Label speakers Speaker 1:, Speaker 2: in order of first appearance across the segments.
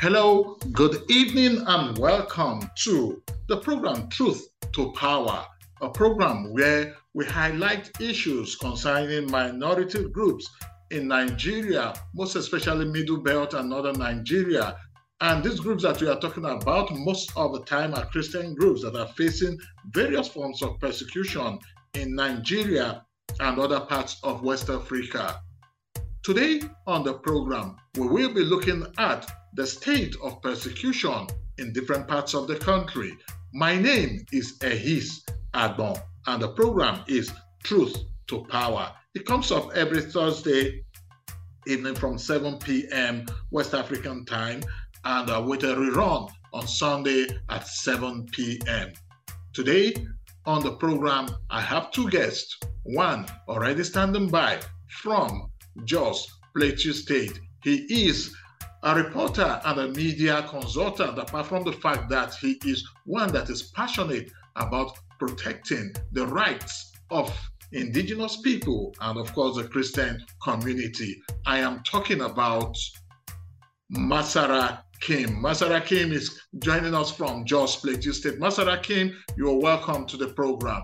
Speaker 1: Hello, good evening, and welcome to the program Truth to Power, a program where we highlight issues concerning minority groups in Nigeria, most especially Middle Belt and Northern Nigeria. And these groups that we are talking about most of the time are Christian groups that are facing various forms of persecution in Nigeria and other parts of West Africa. Today on the program, we will be looking at the state of persecution in different parts of the country. My name is Ehis Adbon, and the program is Truth to Power. It comes up every Thursday evening from 7 p.m. West African time, and with a rerun on Sunday at 7 p.m. Today on the program, I have two guests. One already standing by from Jos Plateau State. He is a reporter and a media consultant, apart from the fact that he is one that is passionate about protecting the rights of indigenous people and, of course, the Christian community. I am talking about Masara Kim. Masara Kim is joining us from Jos Plateau State. Masara Kim, you are welcome to the program.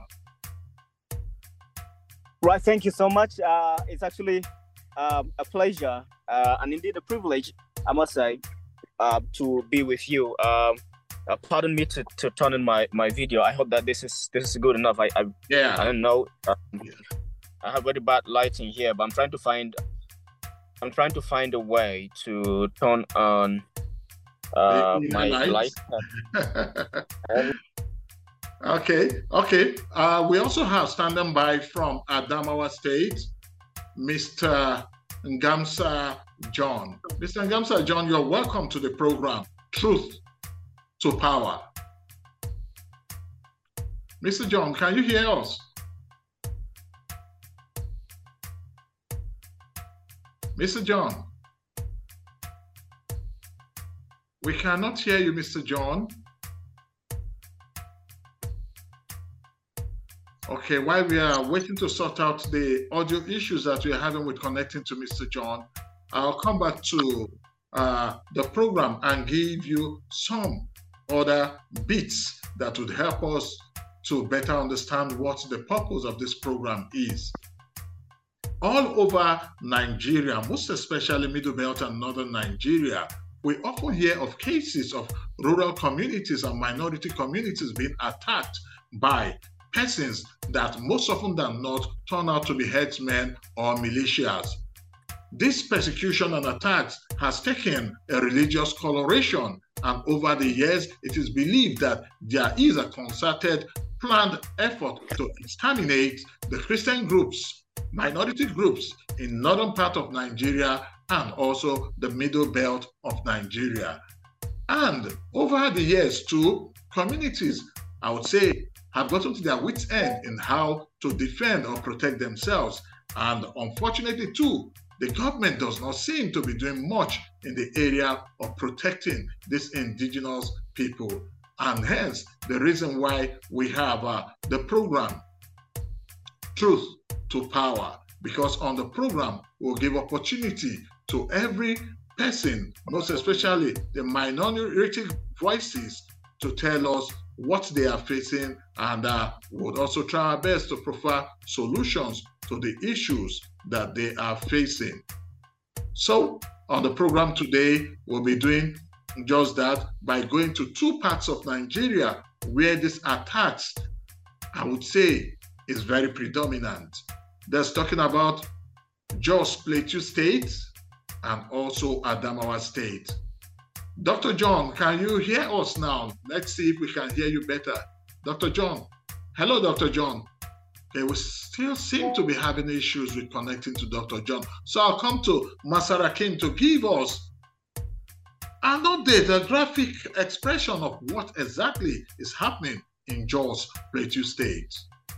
Speaker 2: Right, thank you so much. It's actually a pleasure and indeed a privilege, I must say, to be with you. Pardon me to turn in my video. I hope that this is good enough. I don't know. I have very bad lighting here, but I'm trying to find a way to turn on my light.
Speaker 1: Okay. We also have standing by from Adamawa State, Mr. Ngamsa John. Mr. Ngamsa John, you're welcome to the program, Truth to Power. Mr. John, can you hear us? Mr. John? We cannot hear you, Mr. John. Okay, while we are waiting to sort out the audio issues that we are having with connecting to Mr. John, I'll come back to the program and give you some other bits that would help us to better understand what the purpose of this program is. All over Nigeria, most especially Middle Belt and Northern Nigeria, we often hear of cases of rural communities and minority communities being attacked by persons that most often than not turn out to be headsmen or militias. This persecution and attacks has taken a religious coloration, and over the years, it is believed that there is a concerted, planned effort to exterminate the Christian groups, minority groups in northern part of Nigeria and also the middle belt of Nigeria. And over the years too, communities, I would say, have gotten to their wits' end in how to defend or protect themselves. And unfortunately too, the government does not seem to be doing much in the area of protecting these indigenous people. And hence, the reason why we have the program, Truth to Power, because on the program, we'll give opportunity to every person, most especially the minority voices, to tell us what they are facing, and would also try our best to provide solutions to the issues that they are facing. So on the program today, we'll be doing just that by going to two parts of Nigeria where these attacks, I would say, is very predominant. That's talking about Jos Plateau State and also Adamawa State. Dr. John, can you hear us now? Let's see if we can hear you better. Dr. John. Hello, Dr. John. Okay, we still seem to be having issues with connecting to Dr. John. So I'll come to Masara Kim to give us an update, a graphic expression of what exactly is happening in Jos Plateau State.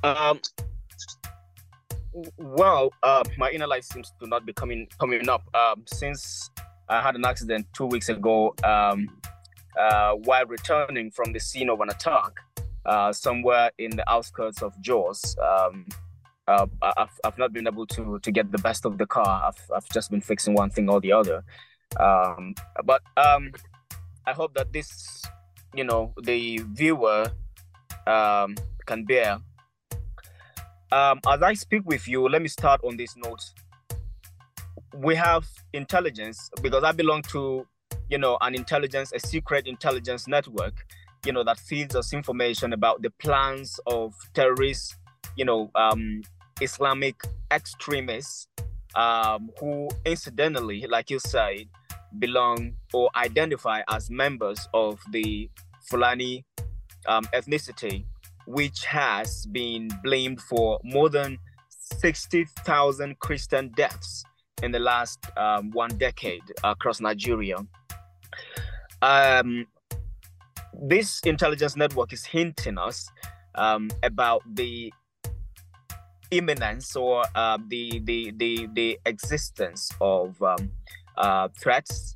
Speaker 2: My inner light seems to not be coming up since I had an accident 2 weeks ago while returning from the scene of an attack somewhere in the outskirts of Jos. I've not been able to get the best of the car. I've just been fixing one thing or the other. But I hope that this, the viewer can bear. As I speak with you, let me start on this note. We have intelligence, because I belong to, a secret intelligence network, that feeds us information about the plans of terrorists, Islamic extremists, who incidentally, like you said, belong or identify as members of the Fulani ethnicity, which has been blamed for more than 60,000 Christian deaths in the last 1 decade across Nigeria. This intelligence network is hinting us about the imminence or the existence of threats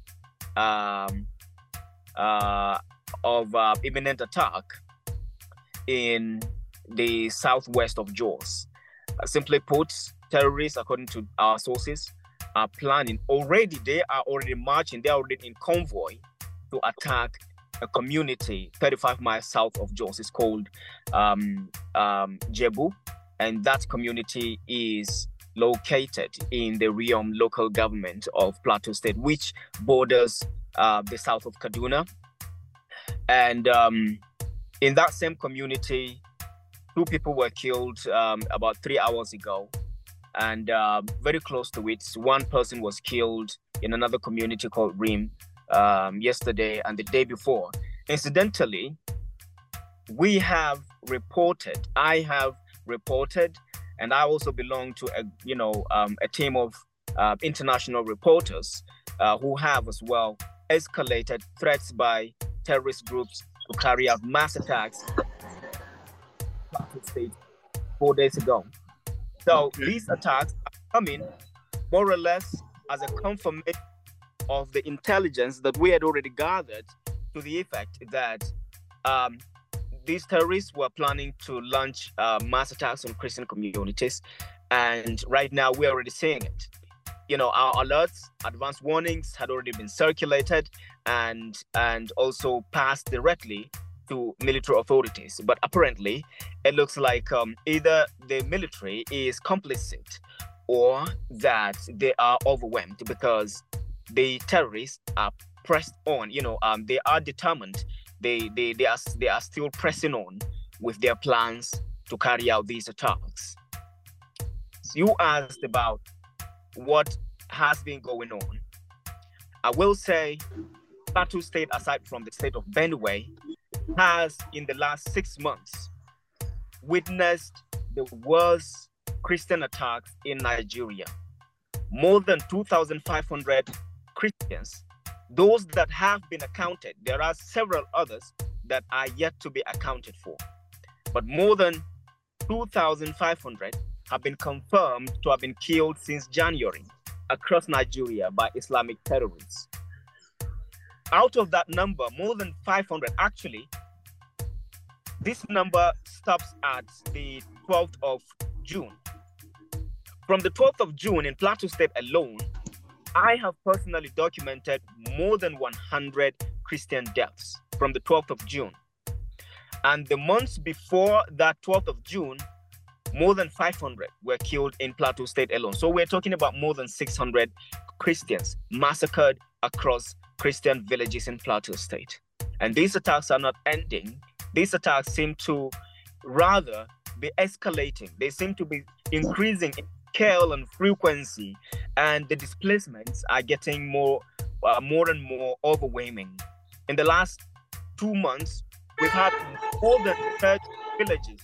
Speaker 2: of imminent attack in the southwest of Jos. Simply put, terrorists, according to our sources, are planning already. They are already marching. They are already in convoy to attack a community 35 miles south of Jos. It's called Jebu, and that community is located in the Riom local government of Plateau State, which borders the south of Kaduna. And in that same community, 2 people were killed about 3 hours ago. And very close to it, 1 person was killed in another community called Rim yesterday and the day before. Incidentally, I have reported, and I also belong to a team of international reporters who have as well escalated threats by terrorist groups to carry out mass attacks in Plateau State 4 days ago. So these attacks are coming more or less as a confirmation of the intelligence that we had already gathered, to the effect that these terrorists were planning to launch mass attacks on Christian communities. And right now we're already seeing it. Our alerts, advanced warnings had already been circulated and also passed directly to military authorities. But apparently, it looks like either the military is complicit or that they are overwhelmed, because the terrorists are pressed on. They are determined. They are still pressing on with their plans to carry out these attacks. So you asked about what has been going on. I will say Plateau State, aside from the state of Benue, has in the last 6 months witnessed the worst Christian attacks in Nigeria. More than 2,500 Christians, those that have been accounted. There are several others that are yet to be accounted for. But more than 2,500 have been confirmed to have been killed since January across Nigeria by Islamic terrorists. Out of that number, more than 500, actually, this number stops at the 12th of June. From the 12th of June in Plateau State alone, I have personally documented more than 100 Christian deaths from the 12th of June. And the months before that 12th of June, more than 500 were killed in Plateau State alone. So we're talking about more than 600 Christians massacred across Christian villages in Plateau State. And these attacks are not ending. These attacks seem to rather be escalating. They seem to be increasing in scale and frequency, and the displacements are getting more and more overwhelming. In the last 2 months, we've had more than 30 villages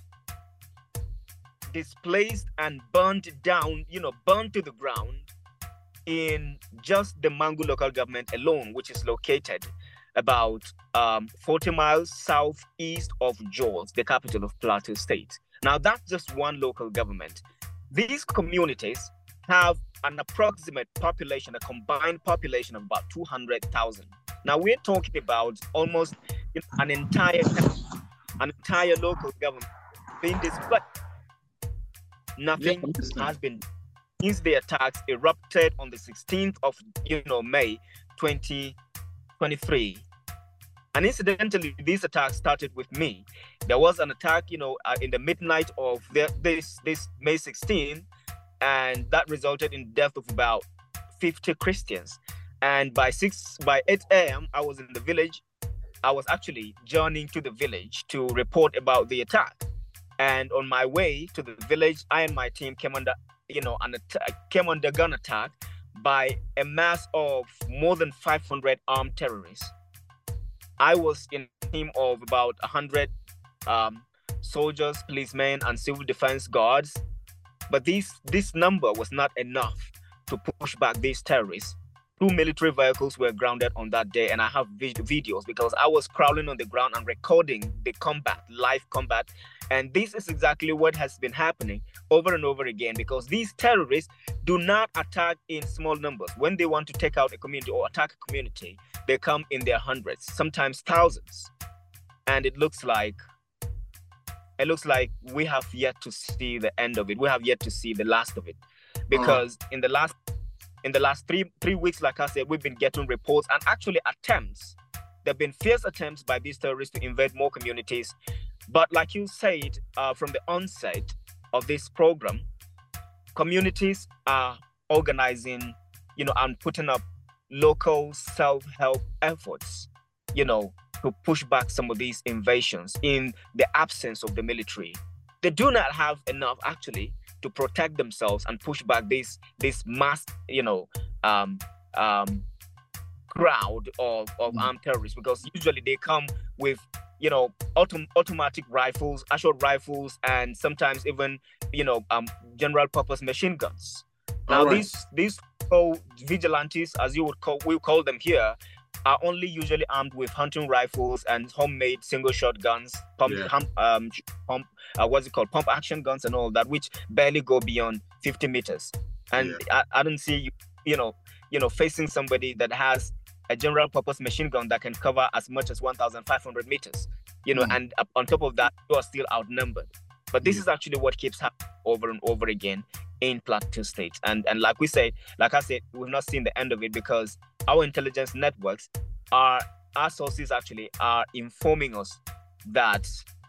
Speaker 2: displaced and burned down, burned to the ground in just the Mangu local government alone, which is located about 40 miles southeast of Jos, the capital of Plateau State. Now, that's just one local government. These communities have an approximate population, a combined population of about 200,000. Now, we're talking about almost an entire local government being displaced. Nothing has been since the attacks erupted on the 16th of May 2023. And incidentally, these attacks started with me. There was an attack, in the midnight of this May 16, and that resulted in the death of about 50 Christians. And by 8 a.m., I was in the village. I was actually journeying to the village to report about the attack. And on my way to the village, I and my team came under gun attack by a mass of more than 500 armed terrorists. I was in a team of about 100 soldiers, policemen, and civil defense guards. But this number was not enough to push back these terrorists. 2 military vehicles were grounded on that day, and I have videos because I was crawling on the ground and recording the live combat. And this is exactly what has been happening over and over again, because these terrorists do not attack in small numbers. When they want to take out a community or attack a community, they come in their hundreds, sometimes thousands. And it looks like we have yet to see the end of it. We have yet to see the last of it, because in the last three weeks, like I said, we've been getting reports and actually attempts. There have been fierce attempts by these terrorists to invade more communities. But like you said, from the onset of this program, communities are organizing, and putting up local self-help efforts, to push back some of these invasions in the absence of the military. They do not have enough, actually, to protect themselves and push back this mass, crowd of armed terrorists, because usually they come with, automatic rifles, assault rifles, and sometimes even, general purpose machine guns. Now, right. these vigilantes, as we call them here, are only usually armed with hunting rifles and homemade single shot guns, pump action guns and all that, which barely go beyond 50 meters. And I don't see facing somebody that has a general purpose machine gun that can cover as much as 1,500 meters, and on top of that, you are still outnumbered. But this is actually what keeps happening over and over again in Plateau State. And like I said, we've not seen the end of it, because our intelligence networks, our sources actually are informing us that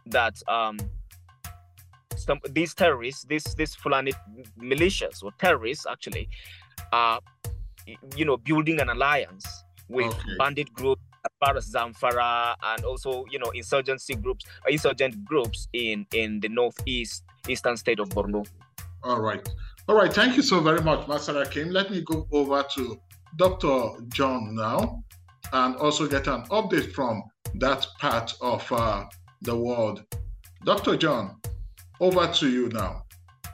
Speaker 2: these terrorists, these Fulani militias or terrorists actually are, building an alliance with bandit groups as far as Zamfara, and also, insurgent groups in the eastern state of Borno.
Speaker 1: All right. Thank you so very much, Master Hakeem. Let me go over to Dr. John now, and also get an update from that part of the world. Dr. John, over to you now.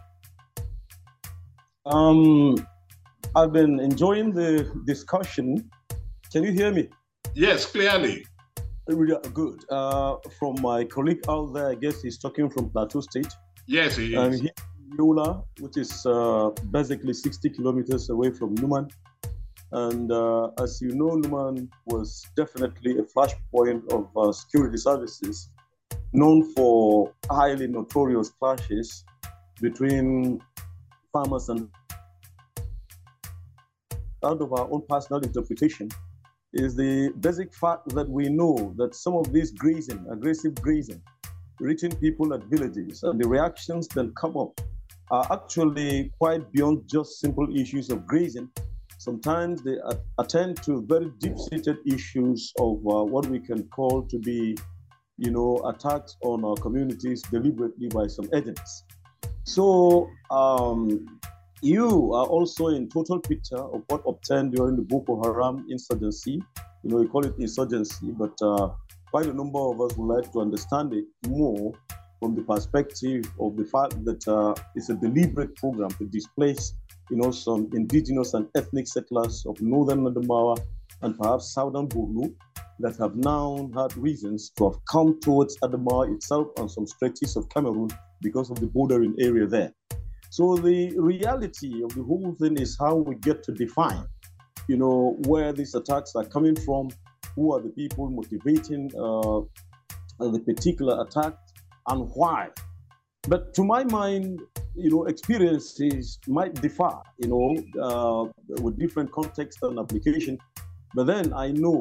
Speaker 3: I've been enjoying the discussion. Can you hear me?
Speaker 1: Yes, clearly.
Speaker 3: Really good. From my colleague out there, I guess he's talking from Plateau State.
Speaker 1: Yes, he is.
Speaker 3: Yola, which is basically 60 kilometers away from Numan. And as you know, Numan was definitely a flashpoint of security services, known for highly notorious clashes between farmers and... Out of our own personal interpretation, is the basic fact that we know that some of this aggressive grazing, reaching people at villages, and the reactions that come up are actually quite beyond just simple issues of grazing. Sometimes they attend to very deep-seated issues of what we can call to be, attacks on our communities deliberately by some agents. So you are also in total picture of what obtained during the Boko Haram insurgency. We call it insurgency, but quite a number of us would like to understand it more from the perspective of the fact that it's a deliberate program to displace, some indigenous and ethnic settlers of northern Adamawa and perhaps southern Borno that have now had reasons to have come towards Adamawa itself and some stretches of Cameroon because of the bordering area there. So the reality of the whole thing is how we get to define, where these attacks are coming from, who are the people motivating the particular attack, and why. But to my mind, experiences might differ, with different context and application. But then I know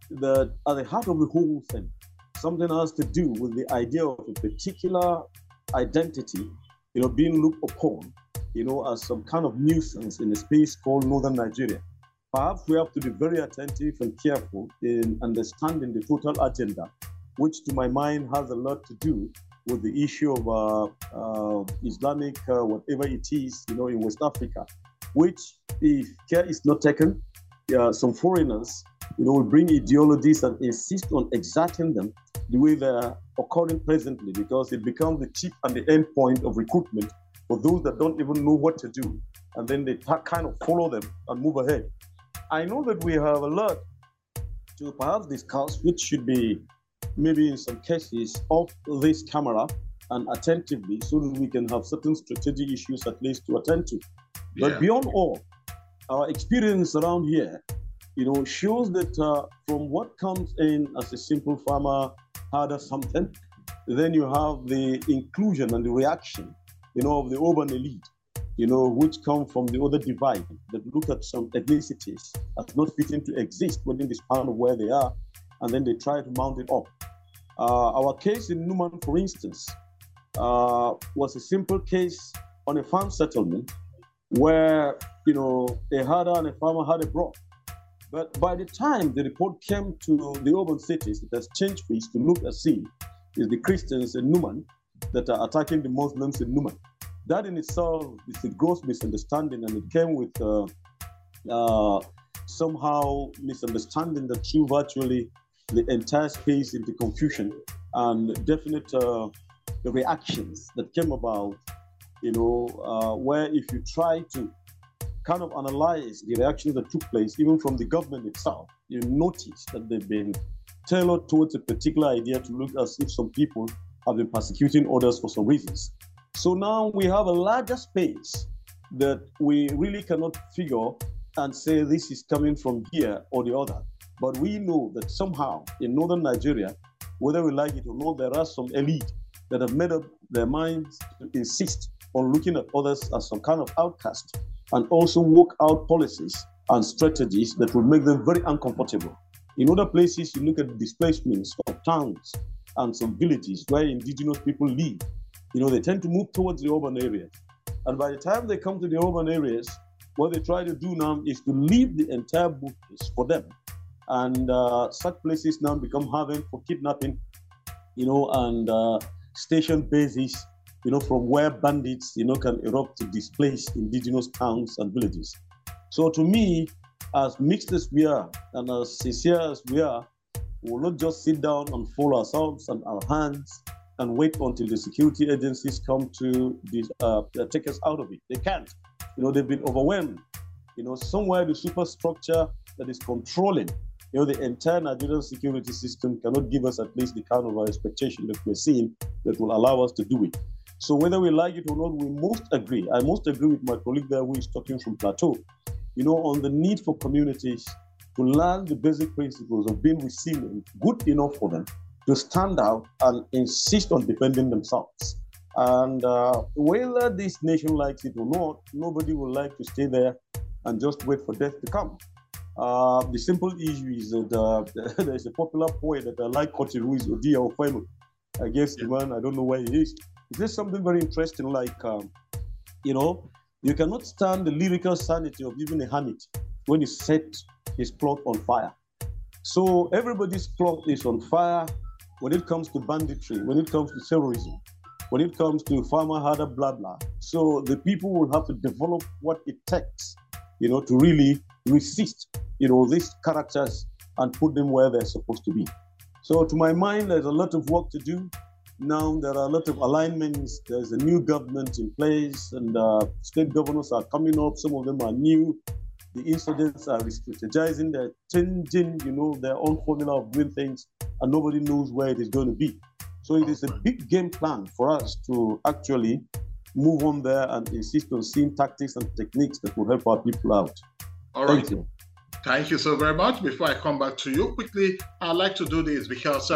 Speaker 3: that at the heart of the whole thing, something has to do with the idea of a particular identity, being looked upon, as some kind of nuisance in a space called Northern Nigeria. Perhaps we have to be very attentive and careful in understanding the total agenda, which to my mind has a lot to do with the issue of Islamic, whatever it is, in West Africa, which if care is not taken, some foreigners, will bring ideologies and insist on exerting them the way they're occurring presently, because it becomes the chief and the end point of recruitment for those that don't even know what to do. And then they kind of follow them and move ahead. I know that we have a lot to perhaps discuss, which should be maybe in some cases off this camera and attentively, so that we can have certain strategic issues at least to attend to. Yeah. But beyond all, our experience around here, shows that from what comes in as a simple farmer, harder something, then you have the inclusion and the reaction, of the urban elite, which come from the other divide that look at some ethnicities as not fitting to exist within the span of where they are, and then they try to mount it up. Our case in Numan, for instance, was a simple case on a farm settlement where, a herder and a farmer had a brawl. But by the time the report came to the urban cities, it has changed face to look and see is the Christians in Numan that are attacking the Muslims in Numan. That in itself is a gross misunderstanding, and it came with somehow misunderstanding that threw virtually the entire space into confusion, and definite the reactions that came about, where if you try to kind of analyze the reactions that took place, even from the government itself, you notice that they've been tailored towards a particular idea to look as if some people have been persecuting others for some reasons. So now we have a larger space that we really cannot figure and say this is coming from here or the other. But we know that somehow in Northern Nigeria, whether we like it or not, there are some elite that have made up their minds to insist on looking at others as some kind of outcast, and also work out policies and strategies that will make them very uncomfortable. In other places, you look at the displacements of towns and some villages where indigenous people live. They tend to move towards the urban areas. And by the time they come to the urban areas, what they try to do now is to leave the entire bush for them. And such places now become haven for kidnapping, and station bases, from where bandits, can erupt to displace indigenous towns and villages. So to me, as mixed as we are and as sincere as we are, we will not just sit down and fold ourselves and our hands and wait until the security agencies come to take us out of it. They can't. They've been overwhelmed. Somewhere the superstructure that is controlling, the entire Nigerian security system cannot give us at least the kind of expectation that we're seeing that will allow us to do it. So whether we like it or not, we must agree. I must agree with my colleague there who is talking from Plateau, on the need for communities to learn the basic principles of being resilient, good enough for them to stand out and insist on defending themselves. And whether this nation likes it or not, nobody would like to stay there and just wait for death to come. The simple issue is that there's a popular poet that I like quoting, who is Odia Ofemo. I guess the man, I don't know where he is. Is there something very interesting like, you cannot stand the lyrical sanity of even a hermit when he set his plot on fire. So everybody's plot is on fire when it comes to banditry, when it comes to terrorism, when it comes to farmer harder, blah, blah. So the people will have to develop what it takes, to really resist, these characters and put them where they're supposed to be. So to my mind, there's a lot of work to do. Now there are a lot of alignments. There's a new government in place, and state governors are coming up. Some of them are new. The insurgents are strategizing. They're changing, their own formula of doing things, and nobody knows where it is going to be. So it is a big game plan for us to actually move on there and insist on seeing tactics and techniques that will help our people out.
Speaker 1: All right. Thank you. Thank you so very much. Before I come back to you quickly, I'd like to do this because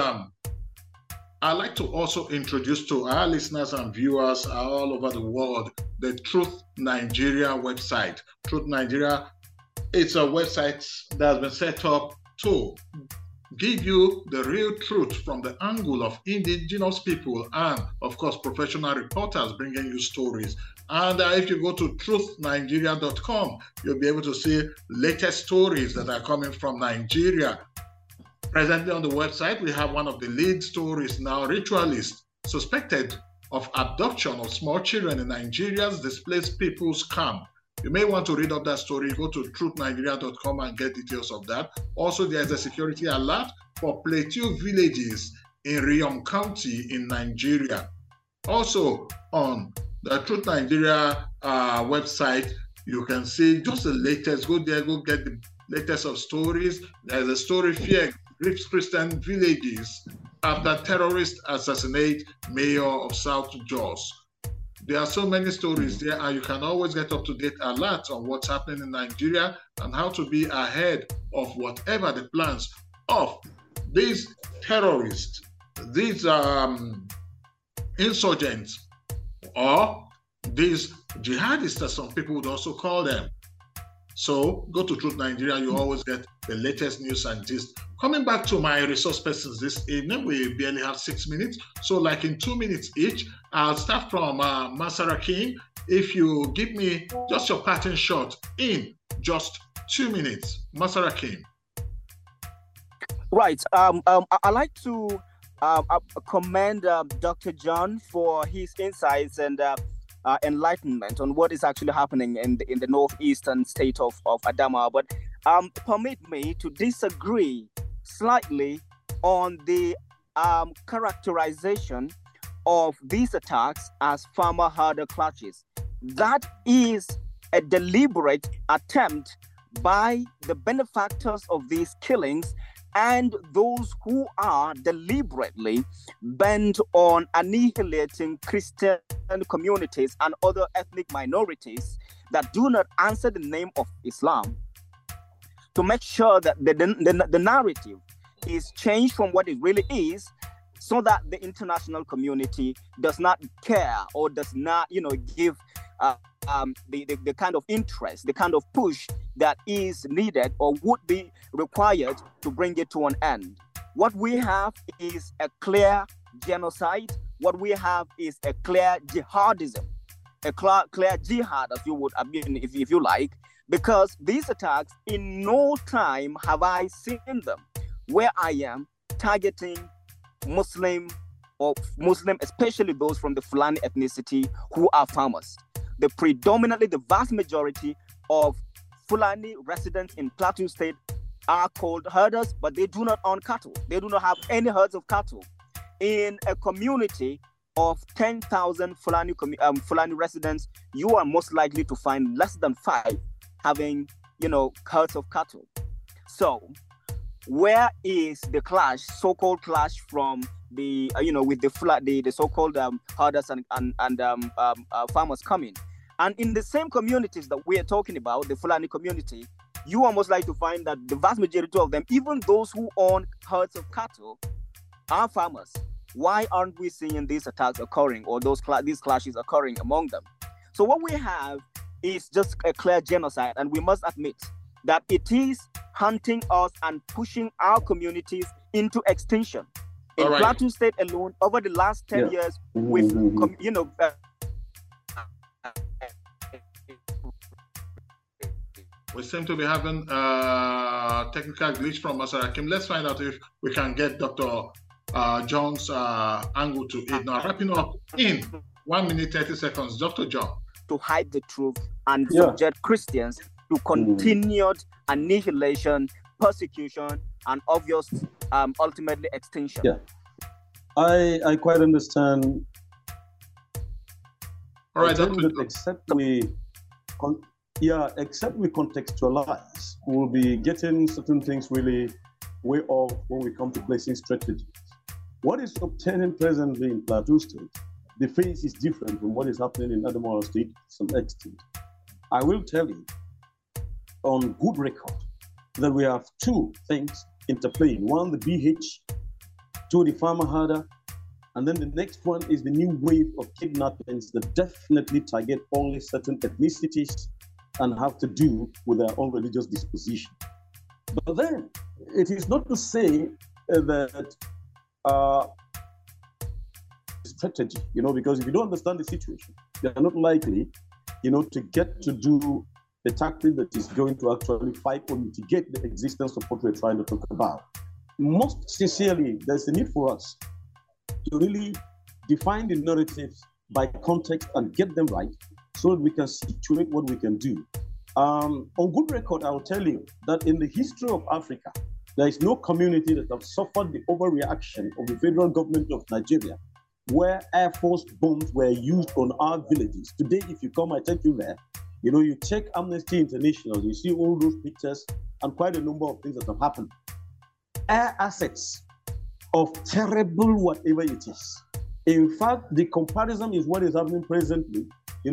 Speaker 1: I'd like to also introduce to our listeners and viewers all over the world the Truth Nigeria website. Truth Nigeria, it's a website that has been set up to give you the real truth from the angle of indigenous people and, of course, professional reporters bringing you stories. And if you go to truthnigeria.com, you'll be able to see latest stories that are coming from Nigeria. Presently on the website, we have one of the lead stories now, ritualists suspected of abduction of small children in Nigeria's displaced people's camp. You may want to read up that story. Go to truthnigeria.com and get details of that. Also, there's a security alert for Plateau villages in Riyom County in Nigeria. Also, on the Truth Nigeria website, you can see just the latest. Go there, go get the latest of stories. There's a story, fear grips Christian villages after terrorists assassinate mayor of South Jos. There are so many stories there, and you can always get up-to-date alerts on what's happening in Nigeria and how to be ahead of whatever the plans of these terrorists, these insurgents, or these jihadists, as some people would also call them. So go to Truth Nigeria, you always get the latest news and gist. Coming back to my resource persons this evening, we barely have 6 minutes. So like in 2 minutes each, I'll start from Master Akeem. If you give me just your pattern shot in just 2 minutes, Master Akeem.
Speaker 2: Right. I like to commend Dr. John for his insights and enlightenment on what is actually happening in the northeastern state of Adamawa. But permit me to disagree slightly on the characterization of these attacks as farmer-herder clashes. That is a deliberate attempt by the benefactors of these killings and those who are deliberately bent on annihilating Christian communities and other ethnic minorities that do not answer the name of Islam, to make sure that the narrative is changed from what it really is, so that the international community does not care or does not, give the kind of interest, the kind of push that is needed or would be required to bring it to an end. What we have is a clear genocide. What we have is a clear jihadism, a clear jihad, if you would, if you like, because these attacks, in no time have I seen them where I am targeting Muslim, especially those from the Fulani ethnicity who are farmers. The vast majority of Fulani residents in Plateau State are called herders, but they do not own cattle. They do not have any herds of cattle. In a community of 10,000 Fulani residents, you are most likely to find less than 5 having, herds of cattle. So, where is the clash, so-called clash from the, with the so-called herders and farmers coming? And in the same communities that we are talking about, the Fulani community, you are most likely to find that the vast majority of them, even those who own herds of cattle, are farmers. Why aren't we seeing these attacks occurring or these clashes occurring among them? So what we have is just a clear genocide, and we must admit that it is hunting us and pushing our communities into extinction. In Plateau State alone, over the last 10 years, with
Speaker 1: we seem to be having a technical glitch from Master Akeem. Let's find out if we can get Dr. John's angle to it. Now, wrapping up in 1 minute, 30 seconds. Dr. John.
Speaker 2: To hide the truth and subject Christians to continued annihilation, persecution, and obvious, ultimately extinction.
Speaker 3: Yeah, I quite understand.
Speaker 1: All right,
Speaker 3: except we contextualize, we'll be getting certain things really way off when we come to placing strategies. What is obtaining presently in Plateau State, the phase is different from what is happening in Adamawa State to some extent. I will tell you on good record that we have 2 things interplaying. One, the BH, 2, the farmer herder, and then the next one is the new wave of kidnappings that definitely target only certain ethnicities and have to do with their own religious disposition. But then it is not to say that strategy, because if you don't understand the situation, you are not likely, to get to do the tactic that is going to actually fight or mitigate the existence of what we're trying to talk about. Most sincerely, there's a need for us to really define the narratives by context and get them right so that we can situate what we can do. On good record, I will tell you that in the history of Africa, there is no community that has suffered the overreaction of the federal government of Nigeria, where Air Force bombs were used on our villages. Today, if you come, I take you there, you check Amnesty International, you see all those pictures and quite a number of things that have happened. Air assets of terrible whatever it is. In fact, the comparison is what is happening presently,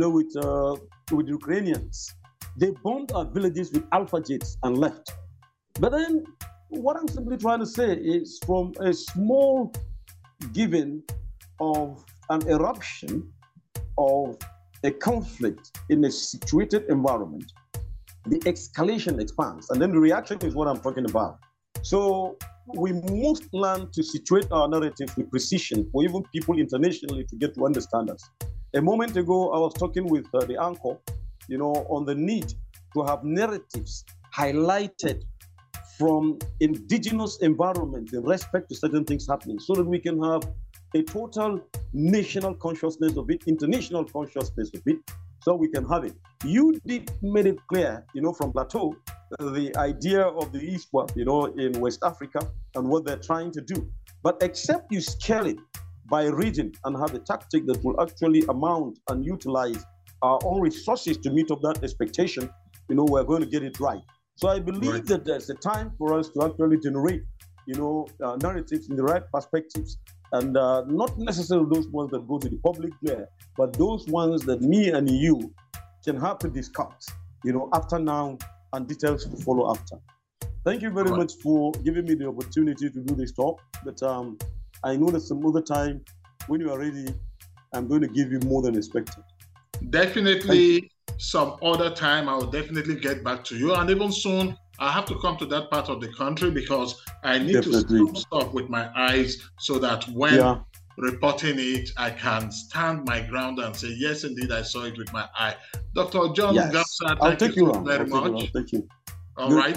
Speaker 3: with Ukrainians. They bombed our villages with Alpha jets and left. But then what I'm simply trying to say is from a small giving of an eruption of a conflict in a situated environment, the escalation expands. And then the reaction is what I'm talking about. So we must learn to situate our narratives with precision for even people internationally to get to understand us. A moment ago, I was talking with the anchor, on the need to have narratives highlighted from indigenous environment in respect to certain things happening so that we can have a total national consciousness of it, international consciousness of it, so we can have it. You did made it clear, from Plateau, the idea of the ISWAP, in West Africa and what they're trying to do. But except you scale it by region and have a tactic that will actually amount and utilize our own resources to meet up that expectation, we're going to get it right. So I believe that there's a time for us to actually generate, narratives in the right perspectives. And not necessarily those ones that go to the public glare, but those ones that me and you can have to discuss, after now, and details to follow after. Thank you very much for giving me the opportunity to do this talk. But I know that some other time, when you are ready, I'm going to give you more than expected.
Speaker 1: Definitely some other time, I will definitely get back to you. And even soon, I have to come to that part of the country because I need to stop stuff with my eyes so that when reporting it, I can stand my ground and say, yes, indeed, I saw it with my eye. Dr. John Gamsa, thank you so very much.
Speaker 3: Thank you.
Speaker 1: All right.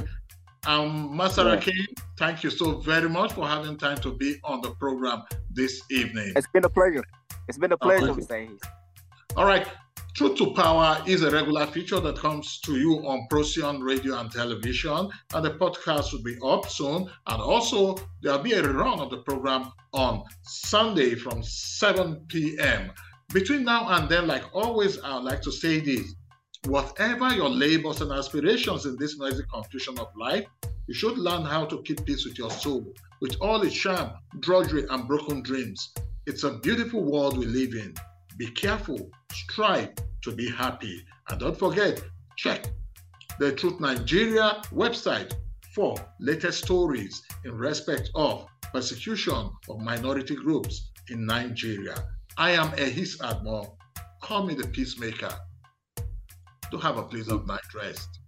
Speaker 1: Masaraki, thank you so very much for having time to be on the program this evening.
Speaker 2: It's been a pleasure. It's been a pleasure, Mr. Hayes.
Speaker 1: All right. Truth to Power is a regular feature that comes to you on Procyon Radio and Television, and the podcast will be up soon. And also, there'll be a rerun of the program on Sunday from 7 p.m. Between now and then, like always, I would like to say this. Whatever your labors and aspirations in this noisy confusion of life, you should learn how to keep peace with your soul, with all its sham, drudgery, and broken dreams. It's a beautiful world we live in. Be careful, strive to be happy, and don't forget, check the Truth Nigeria website for latest stories in respect of persecution of minority groups in Nigeria. I am Ehis Admo. Call me the peacemaker. Do have a pleasant night rest.